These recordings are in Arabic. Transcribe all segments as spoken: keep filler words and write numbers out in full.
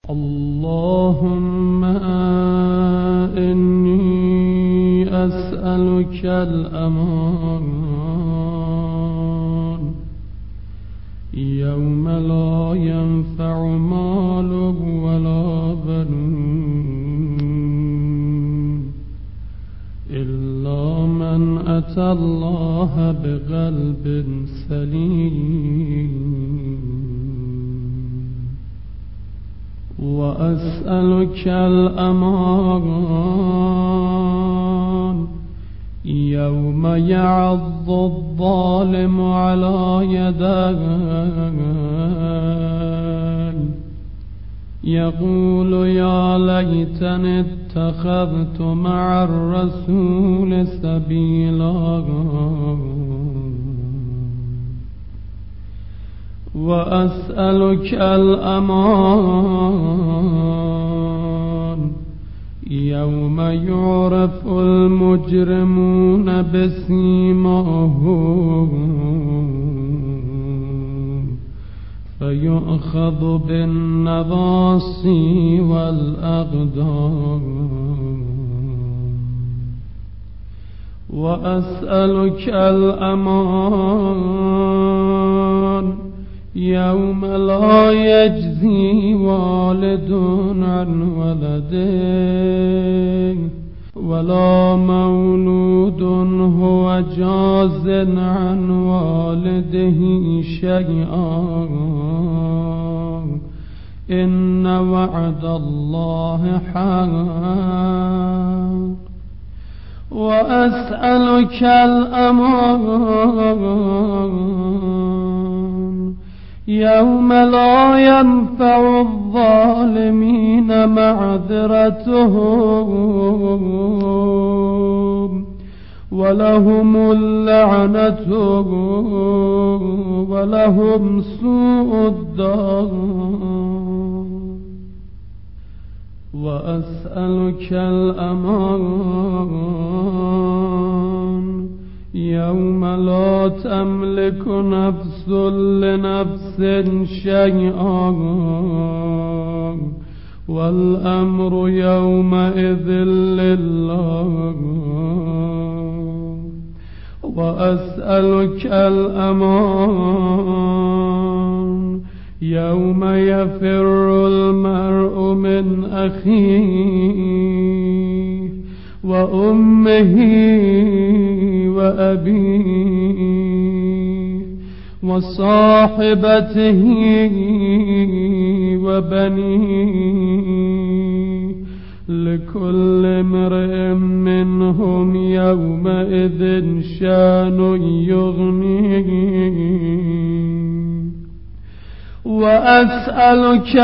اللهم إني أسألك الأمان يوم لا ينفع مال ولا بنون إلا من أتى الله بقلب سليم. وأسألك الأمان يوم يعض الظالم على يديه يقول يا ليتني اتخذت مع الرسول سبيلا. وأسألك الأمان يوم يعرف المجرمون بسيماهم فيؤخذ بالنواصي والأقدام. وأسألك الأمان يوم لا يجزي والد عن ولده ولا مولود هو جاز عن والده شيئا إن وعد الله حق. وأسألك الأمان يوم لا ينفع الظالمين معذرتهم ولهم اللعنة ولهم سوء الدار. وأسألك الأمان يوم لا تملك نفس لنفس شيئا والأمر يومئذ لله. وأسألك الأمان يوم يفر المرء من أخيه وأمه وأبيه وصاحبته وبنيه لكل امرئ منهم يومئذ شان يغنيه. وأسألك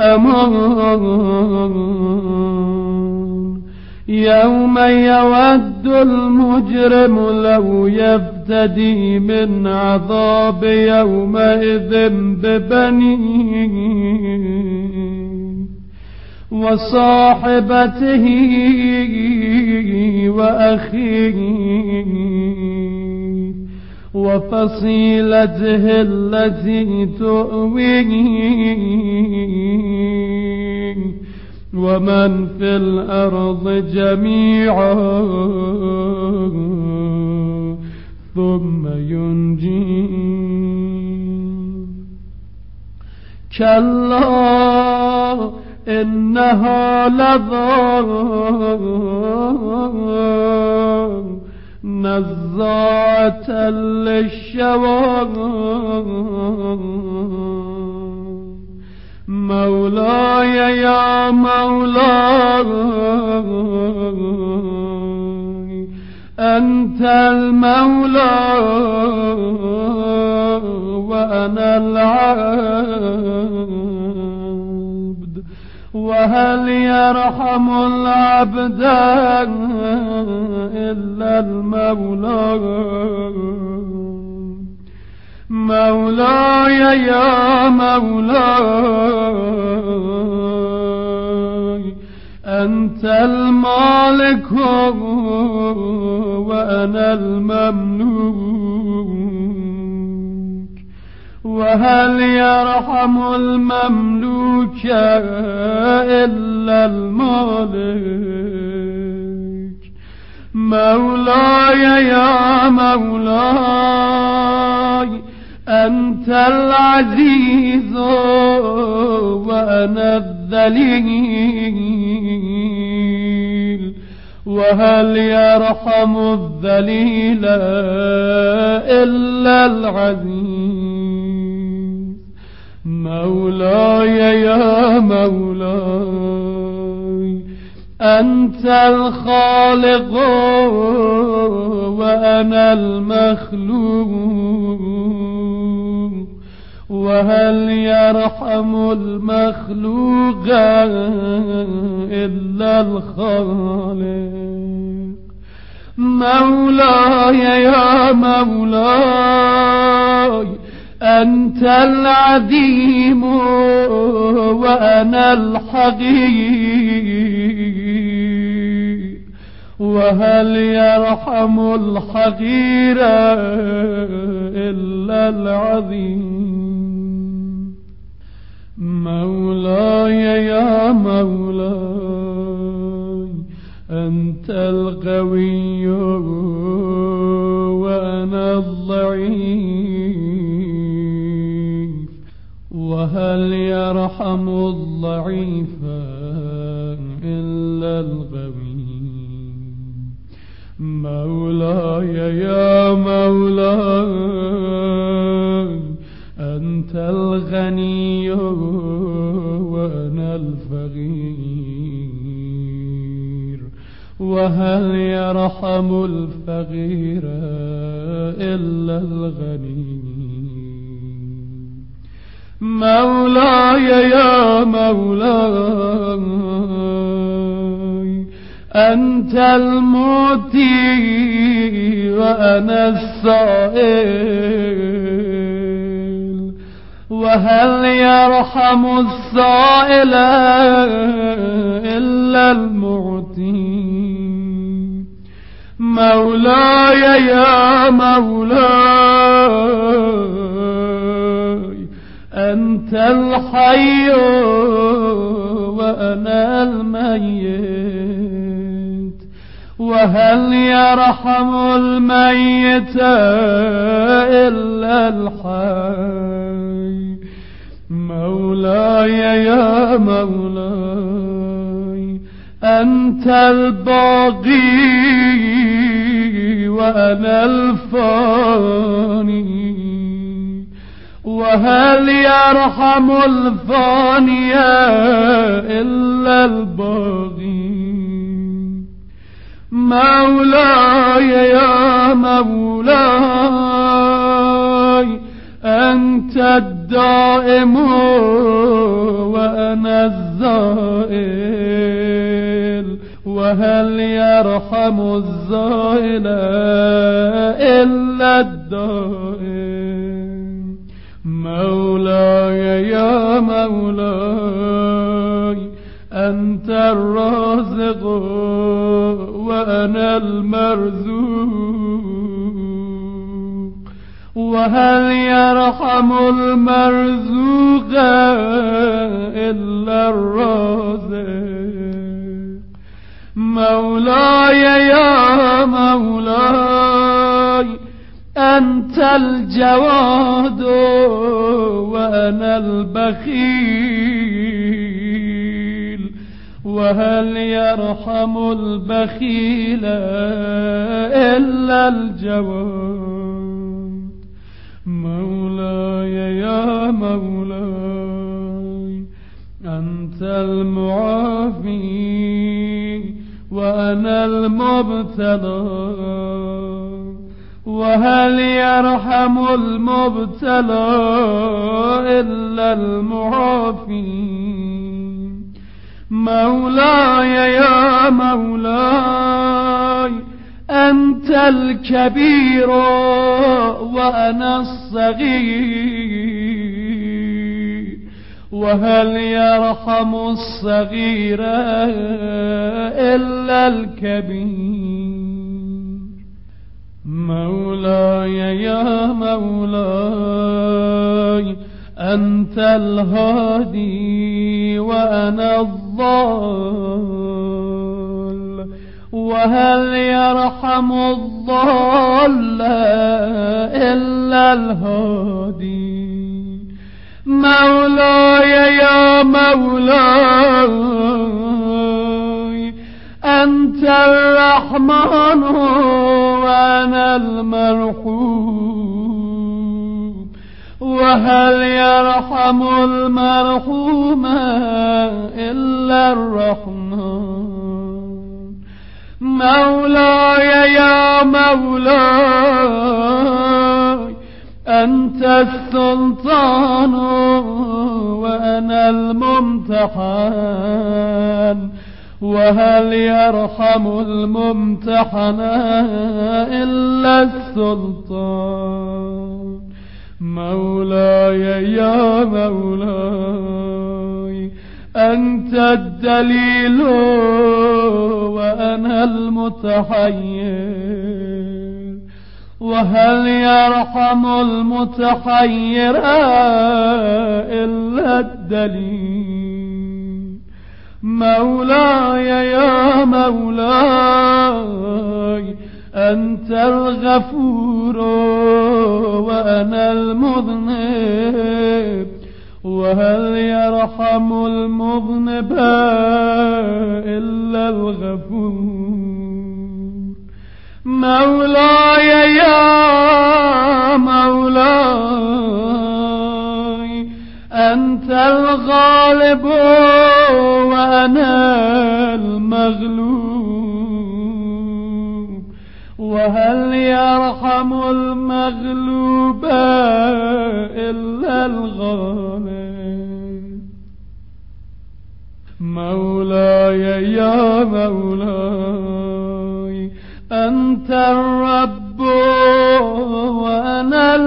الأمان يوم يود المجرم لو يفتدي من عذاب يومئذ ببنيه وصاحبته وأخيه وفصيلته التي تؤويه ومن في الأرض جميعا ثم ينجيه. كلا إنها لظى نزاعة للشوى مولاي يا مولاي أنت المولى وأنا العبد وهل يرحم العبد إلا المولى. مولاي يا مولاي أنت المالك وأنا المملوك وهل يرحم المملوك إلا المالك؟ مولاي يا مولاي أنت العزيز وأنا الذليل، وهل يرحم الذليل إلا العزيز؟ مولاي يا مولاي أنت الخالق وأنا المخلوق، وهل يرحم المخلوق إلا الخالق؟ مولاي يا مولاي أنت العديم وأنا الحقير، وهل يرحم الحقير إلا العظيم؟ مولاي يا مولاي أنت القوي وأنا الضعيف، وهل يرحم الضعيف إلا القوي؟ مولاي يا مولاي أنت الغني وأنا الفقير، وهل يرحم الفقير إلا الغني؟ مولاي يا مولاي أنت المعطي وأنا السائل، وهل يرحم السائل إلا المعطي؟ مولاي يا مولاي أنت الحي وأنا الميت، وهل يرحم الميت إلا الحي؟ مولاي يا مولاي أنت الباقي وأنا الفاني، وهل يرحم الفاني إلا الباقي؟ مولاي يا مولاي أنت الدائم وأنا الزائل، وهل يرحم الزائل إلا الدائم؟ مولاي يا مولاي أنت الرازق وأنا المرزوق، وهل يرحم المرزوق إلا الرازق؟ مولاي يا مولاي أنت الجواد وأنا البخيل، وهل يرحم البخيل إلا الجواد؟ مولاي يا مولاي أنت المعافي وأنا المبتلى، وهل يرحم المبتلى إلا المعافي؟ مولاي يا مولاي أنت الكبير وأنا الصغير، وهل يرحم الصغير إلا الكبير؟ مولاي يا مولاي أنت الهادي وأنا الضال، وهل يرحم الضال إلا الهادي. مولاي يا مولاي أنت الرحمن وأنا المرحوم، وهل يرحم المرحوم إلا الرحمن. مولاي يا مولاي أنت السلطان وأنا الممتحن، وهل يرحم الممتحن إلا السلطان. مولاي يا مولاي أنت الدليل وأنا المتحير، وهل يرحم المتحير إلا الدليل. مولاي يا مولاي أنت الغفور وأنا المذنب، وهل يرحم المذنب إلا الغفور. مولاي يا مولاي أنت الغالب وأنا المغلوب، وهل يرحم المغلوب إلا الغالب. مولاي يا مولاي أنت الرب وأنا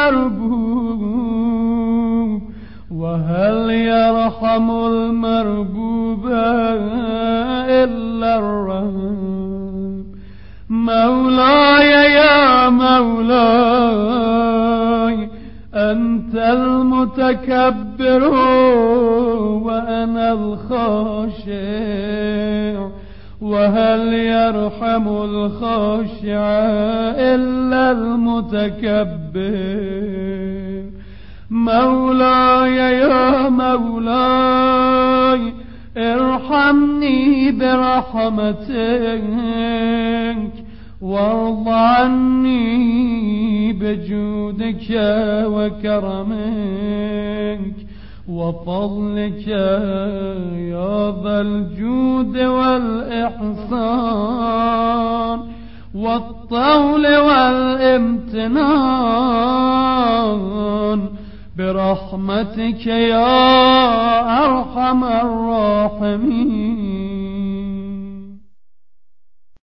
المربوب، وهل يرحم المربوب إلا الرب. مولاي يا مولاي أنت المتكبر وأنا الخاشع، وهل يرحم الخاشع إلا المتكبر. مولاي يا مولاي ارحمني برحمتك، وارض عني بجودك وكرمك وفضلك يا ذا الجود والإحسان والطول والامتنان، برحمتك يا أرحم الراحمين.